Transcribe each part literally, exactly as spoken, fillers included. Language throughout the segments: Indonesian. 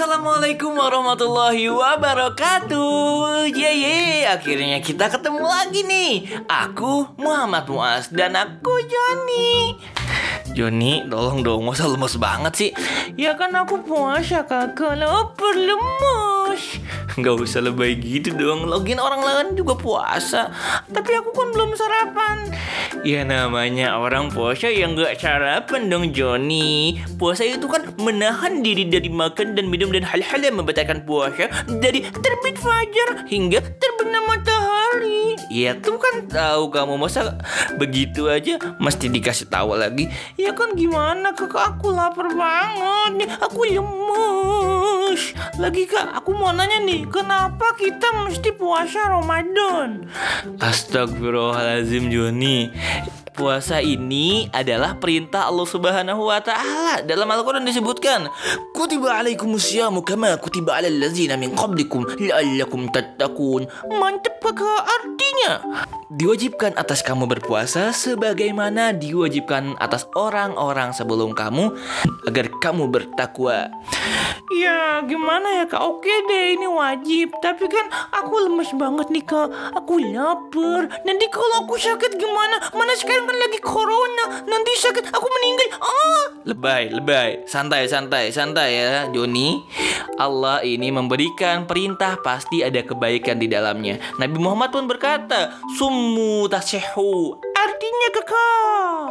Assalamualaikum warahmatullahi wabarakatuh. Ye ye, akhirnya kita ketemu lagi nih. Aku Muhammad Muaz dan aku Joni. Joni, tolong dong, masa lemes banget sih? Ya kan aku puasa kakak, lapar lemes. Gak usah lebay gitu dong, login orang lain juga puasa. Tapi aku kan belum sarapan. Ya namanya orang puasa yang gak sarapan dong Joni. Puasa itu kan menahan diri dari makan dan minum dan hal-hal yang membatalkan puasa dari terbit fajar hingga terbenam matahari. Ya tuh kan tahu kamu, masa begitu aja mesti dikasih tahu lagi. Ya kan gimana kakak, aku lapar banget nih, aku lemes. Lagi kak, aku mau nanya nih, kenapa kita mesti puasa Ramadan? Astagfirullahaladzim Joni. Puasa ini adalah perintah Allah Subhanahu wa taala. Dalam Al-Qur'an disebutkan, "Kutiba alaikumusyamu kama kutiba alal ladzina min qablikum la'allakum tattaqun." Mantep kakak, artinya diwajibkan atas kamu berpuasa sebagaimana diwajibkan atas orang-orang sebelum kamu agar kamu bertakwa. Ya gimana ya kak, oke deh ini wajib, tapi kan aku lemes banget nih kak, aku lapar. Nanti kalau aku sakit gimana? Mana sekarang kan lagi corona, nanti sakit aku meninggal. Ah, lebay, lebay. Santai, santai, santai ya Joni. Allah ini memberikan perintah, pasti ada kebaikan di dalamnya. Nabi Muhammad pun berkata, "Summu tasihhu." Artinya kakak,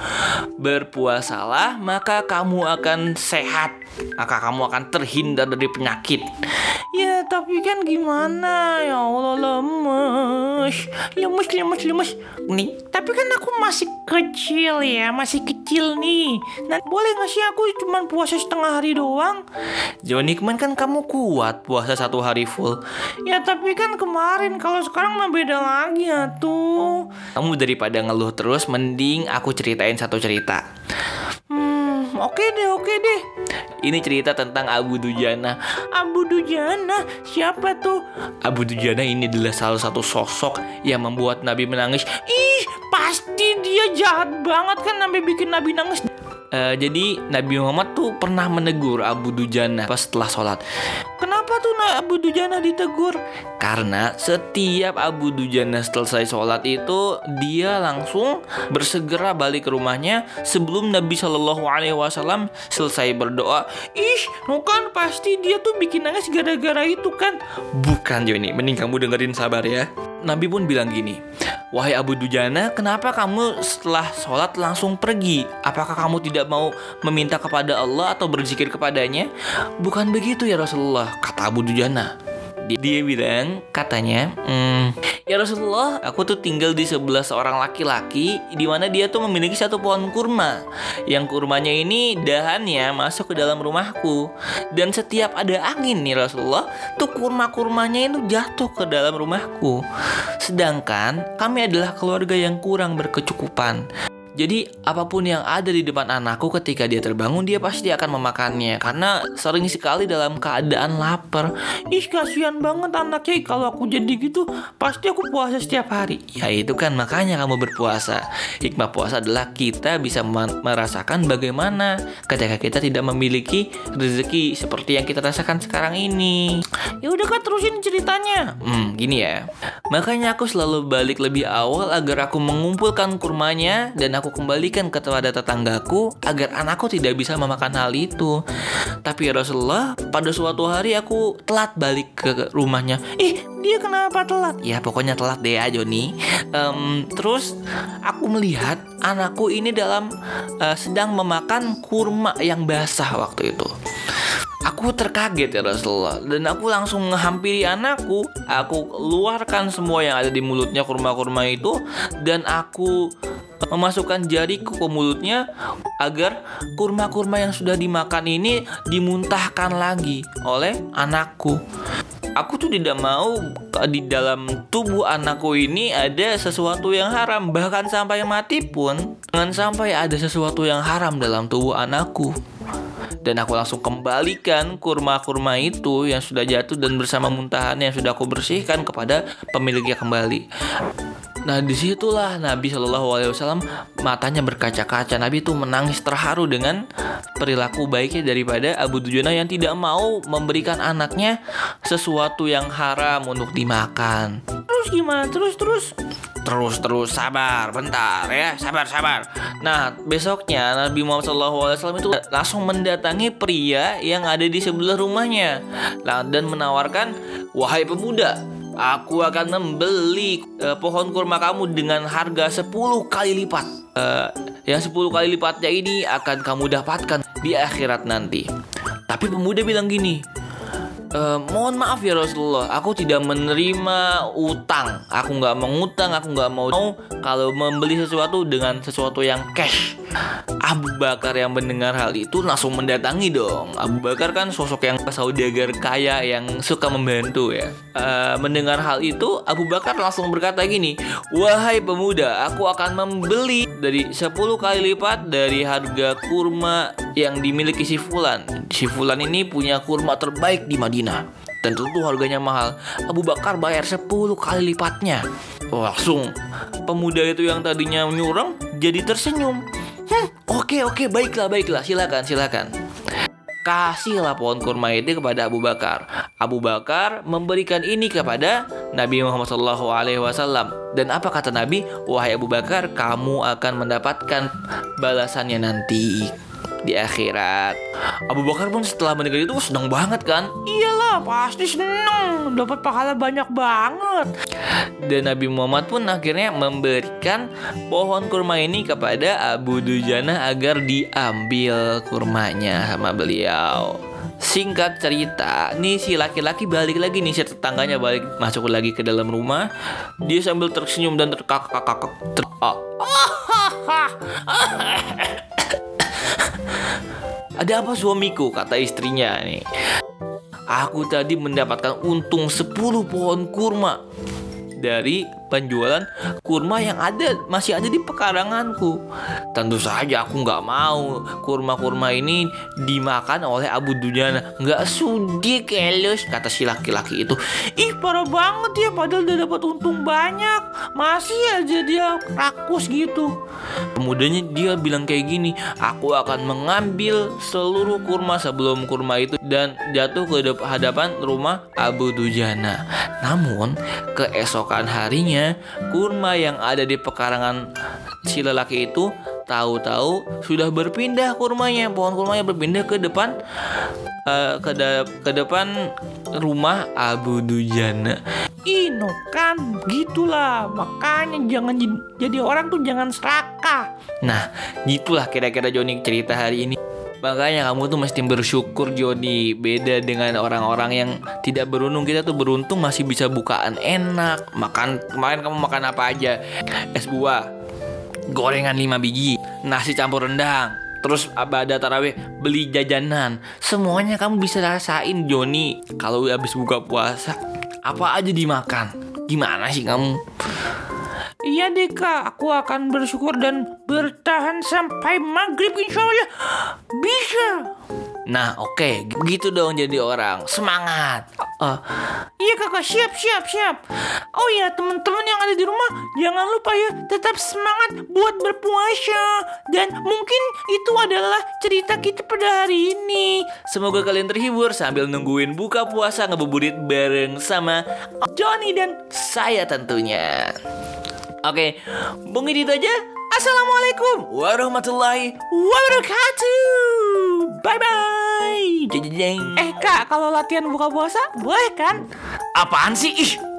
berpuasalah maka kamu akan sehat, maka kamu akan terhindar dari penyakit. Ya tapi kan gimana, ya Allah lemes, lemes, lemes, lemes. Nih, tapi kan aku masih kecil ya, masih kecil nih. Nah, boleh gak sih aku cuma puasa setengah hari doang? Joni, kemarin kan kamu kuat puasa satu hari full. Ya tapi kan kemarin, kalau sekarang mah beda lagi ya tuh. Kamu daripada ngeluh terus, mending aku ceritain satu cerita. Hmm, oke deh, oke deh. Ini cerita tentang Abu Dujana. Abu Dujana? Siapa tuh? Abu Dujana ini adalah salah satu sosok yang membuat Nabi menangis. Ih, pasti dia jahat banget kan sampai bikin Nabi nangis. Uh, jadi Nabi Muhammad tuh pernah menegur Abu Dujana pas setelah sholat. Kenapa tuh Abu Dujana ditegur? Karena setiap Abu Dujana selesai sholat itu dia langsung bersegera balik ke rumahnya sebelum Nabi Shallallahu Alaihi Wasallam selesai berdoa. Ih, no kan pasti dia tuh bikin nangis gara-gara itu kan? Bukan Joni, mending kamu dengerin sabar ya. Nabi pun bilang gini, "Wahai Abu Dujana, kenapa kamu setelah sholat langsung pergi? Apakah kamu tidak mau meminta kepada Allah atau berzikir kepadanya?" "Bukan begitu ya Rasulullah," kata Abu Dujana. Dia bilang, katanya, hmm, "Ya Rasulullah, aku tuh tinggal di sebelah seorang laki-laki di mana dia tuh memiliki satu pohon kurma. Yang kurmanya ini dahannya masuk ke dalam rumahku. Dan setiap ada angin nih Rasulullah, tuh kurma-kurmanya itu jatuh ke dalam rumahku. Sedangkan kami adalah keluarga yang kurang berkecukupan. Jadi apapun yang ada di depan anakku ketika dia terbangun, dia pasti akan memakannya karena sering sekali dalam keadaan lapar." Ih, kasihan banget anaknya. Kalau aku jadi gitu, pasti aku puasa setiap hari. Ya itu kan makanya kamu berpuasa. Hikmah puasa adalah kita bisa merasakan bagaimana ketika kita tidak memiliki rezeki seperti yang kita rasakan sekarang ini. Ya udah kak, terusin ceritanya. Hmm, gini ya. Makanya aku selalu balik lebih awal agar aku mengumpulkan kurmanya dan aku aku kembalikan kepada tetanggaku agar anakku tidak bisa memakan hal itu. Tapi ya Rasulullah, pada suatu hari aku telat balik ke rumahnya. Ih, dia kenapa telat? Ya pokoknya telat deh ya Joni. um, Terus aku melihat anakku ini dalam uh, sedang memakan kurma yang basah waktu itu. Aku terkaget ya Rasulullah, dan aku langsung menghampiri anakku. Aku keluarkan semua yang ada di mulutnya kurma-kurma itu, dan aku memasukkan jariku ke mulutnya agar kurma-kurma yang sudah dimakan ini dimuntahkan lagi oleh anakku. Aku tuh tidak mau di dalam tubuh anakku ini ada sesuatu yang haram. Bahkan sampai mati pun jangan sampai ada sesuatu yang haram dalam tubuh anakku. Dan aku langsung kembalikan kurma-kurma itu yang sudah jatuh dan bersama muntahan yang sudah aku bersihkan kepada pemiliknya kembali. Nah disitulah Nabi Shallallahu Alaihi Wasallam matanya berkaca-kaca. Nabi itu menangis terharu dengan perilaku baiknya daripada Abu Dujana yang tidak mau memberikan anaknya sesuatu yang haram untuk dimakan. Terus gimana? Terus terus terus terus sabar, bentar ya, sabar sabar. Nah besoknya Nabi Muhammad Shallallahu Alaihi Wasallam itu langsung mendatangi pria yang ada di sebelah rumahnya dan menawarkan, wahai pemuda, aku akan membeli uh, pohon kurma kamu dengan harga sepuluh kali lipat. Uh, yang sepuluh kali lipatnya ini akan kamu dapatkan di akhirat nanti. Tapi pemuda bilang gini, e, mohon maaf ya Rasulullah, aku tidak menerima utang. Aku nggak mengutang, aku nggak mau kalau membeli sesuatu dengan sesuatu yang cash. Abu Bakar yang mendengar hal itu langsung mendatangi dong. Abu Bakar kan sosok yang saudagar kaya yang suka membantu ya. E, mendengar hal itu Abu Bakar langsung berkata gini, wahai pemuda, aku akan membeli dari sepuluh kali lipat dari harga kurma yang dimiliki si Fulan. Si Fulan ini punya kurma terbaik di Madinah dan tentu harganya mahal. Abu Bakar bayar sepuluh kali lipatnya. Langsung pemuda itu yang tadinya nyurang jadi tersenyum. Hmm, oke oke baiklah baiklah, silakan silakan. Kasihlah pohon kurma itu kepada Abu Bakar. Abu Bakar memberikan ini kepada Nabi Muhammad shallallahu alaihi wasallam. Dan apa kata Nabi? Wahai Abu Bakar, kamu akan mendapatkan balasannya nanti di akhirat. Abu Bakar pun setelah mendengar itu senang banget kan? Iyalah, pasti senang, dapat pahala banyak banget. Dan Nabi Muhammad pun akhirnya memberikan pohon kurma ini kepada Abu Dujana agar diambil kurmanya sama beliau. Singkat cerita, nih si laki-laki balik lagi nih, si tetangganya balik masuk lagi ke dalam rumah. Dia sambil tersenyum dan terkakak-kakak ter- oh. Ada apa suamiku? Kata istrinya nih. Aku tadi mendapatkan untung sepuluh pohon kurma dari penjualan kurma yang ada masih ada di pekaranganku. Tentu saja aku nggak mau kurma-kurma ini dimakan oleh Abu Dujana. Nggak sudi keles, kata si laki-laki itu. Ih parah banget ya, padahal udah dapat untung banyak, masih aja dia rakus gitu. Pemudanya dia bilang kayak gini, aku akan mengambil seluruh kurma sebelum kurma itu dan jatuh ke hadapan rumah Abu Dujana. Namun keesokan harinya kurma yang ada di pekarangan si lelaki itu tahu-tahu sudah berpindah kurmanya, pohon kurmanya berpindah ke depan uh, ke, de- ke depan rumah Abu Dujana. Ino kan gitulah, makanya jangan j- jadi orang tuh jangan serakah. Nah gitulah kira-kira Joni cerita hari ini. Makanya kamu tuh mesti bersyukur Joni. Beda dengan orang-orang yang tidak beruntung. Kita tuh beruntung masih bisa bukaan enak. Makan, kemarin kamu makan apa aja? Es buah, gorengan lima biji, nasi campur rendang, terus ibadah tarawih, beli jajanan. Semuanya kamu bisa rasain Joni. Kalau habis buka puasa, apa aja dimakan. Gimana sih kamu? Iya deh kak, aku akan bersyukur dan bertahan sampai maghrib insya Allah bisa. Nah oke, okay. Begitu dong jadi orang, semangat. uh, Iya kakak, siap siap siap. Oh ya teman-teman yang ada di rumah, jangan lupa ya tetap semangat buat berpuasa. Dan mungkin itu adalah cerita kita pada hari ini. Semoga kalian terhibur sambil nungguin buka puasa ngebuburit bareng sama Joni dan saya tentunya. Oke, mungkin itu aja. Assalamualaikum warahmatullahi wabarakatuh. Bye bye. Eh kak, kalau latihan buka puasa boleh kan? Apaan sih? Ih,